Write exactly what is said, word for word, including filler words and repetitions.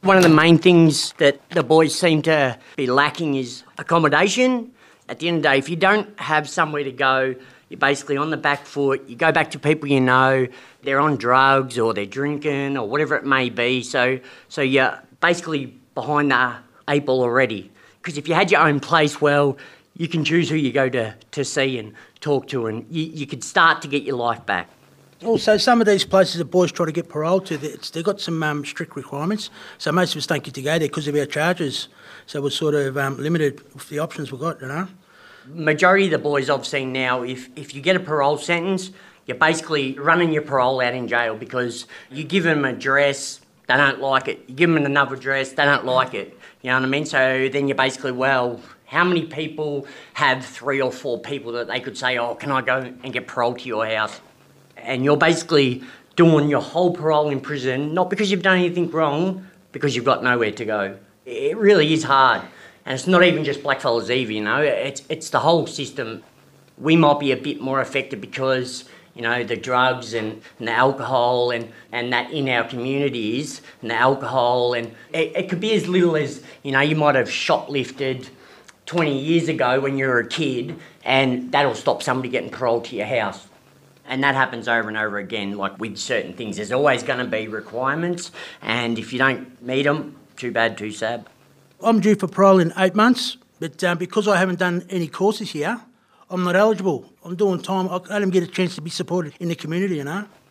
One of the main things that the boys seem to be lacking is accommodation. At the end of the day, if you don't have somewhere to go, you're basically on the back foot. You go back to people you know, they're on drugs or they're drinking or whatever it may be. So, so you're basically behind the eight ball already. Because if you had your own place, well, you can choose who you go to, to see and talk to, and you, you could start to get your life back. Also, some of these places the boys try to get parole to, they've got some um, strict requirements. So most of us don't get to go there because of our charges. So we're sort of um, limited with the options we've got, you know. Majority of the boys I've seen now, if, if you get a parole sentence, you're basically running your parole out in jail because you give them a address, they don't like it. You give them another address, they don't like it. You know what I mean? So then you're basically, well, how many people have three or four people that they could say, oh, can I go and get parole to your house? And you're basically doing your whole parole in prison, not because you've done anything wrong, because you've got nowhere to go. It really is hard. And it's not even just Blackfellas Eve, you know, it's it's the whole system. We might be a bit more affected because, you know, the drugs and, and the alcohol and, and that in our communities, and the alcohol, and it, it could be as little as, you know, you might have shoplifted twenty years ago when you were a kid, and that'll stop somebody getting parole to your house. And that happens over and over again, like with certain things. There's always going to be requirements, and if you don't meet them, too bad, too sad. I'm due for parole in eight months, but um, because I haven't done any courses here, I'm not eligible. I'm doing time. I don't even get a chance to be supported in the community, you know.